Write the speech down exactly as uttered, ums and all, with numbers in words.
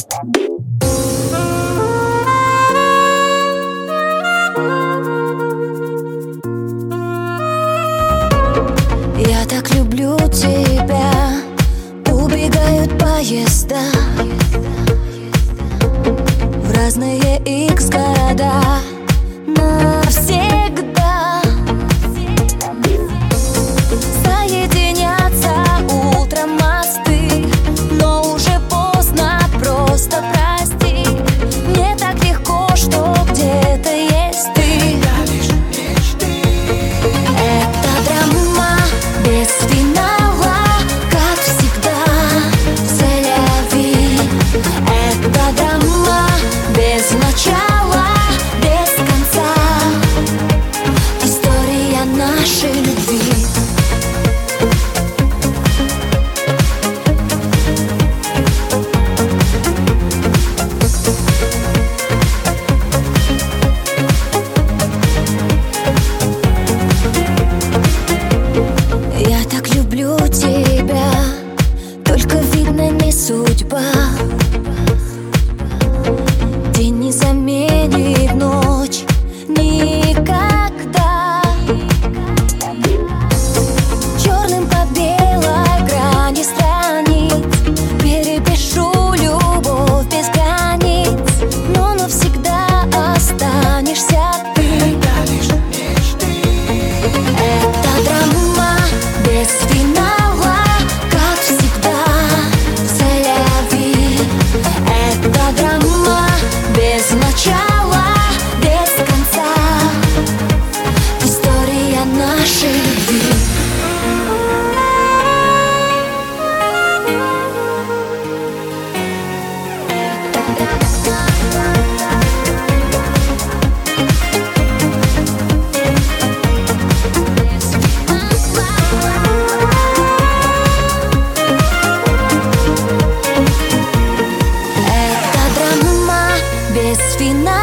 Я так люблю тебя, убегают поезда в разные икс города навсегда. Соединятся утром мосты, но уже поздно, просто прости. Мне так легко, что где-то есть ты. Это драма без финала, как всегда, c'est-la-vie. Это драма без начала, без конца, история нашей любви. Я так люблю тебя, только видно не судьба. День не заменит ночь никогда. Черным по белой грани страниц перепишу любовь без границ, но навсегда останешься ты. Это драма без финала, как всегда, c'est-la-vie. Это драма без начала, без конца, история нашей любви. Без финала.